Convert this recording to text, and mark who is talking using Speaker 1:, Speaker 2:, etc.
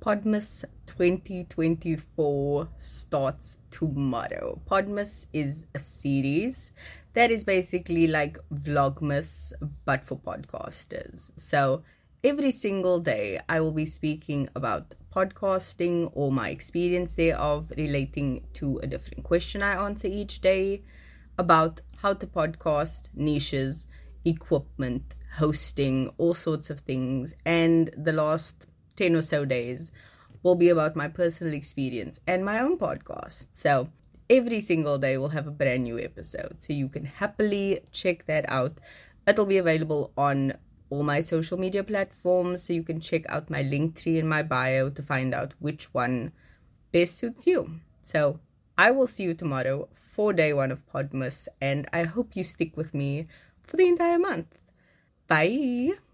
Speaker 1: Podmas 2024 starts tomorrow. Podmas is a series that is basically like Vlogmas but for podcasters. So every single day I will be speaking about podcasting or my experience thereof, relating to a different question I answer each day about how to podcast, niches, equipment, hosting, all sorts of things. And the last 10 or so days will be about my personal experience and my own podcast. So every single day we'll have a brand new episode. So you can happily check that out. It'll be available on all my social media platforms. So you can check out my Linktree in my bio to find out which one best suits you. So I will see you tomorrow for day one of Podmas, and I hope you stick with me for the entire month. Bye.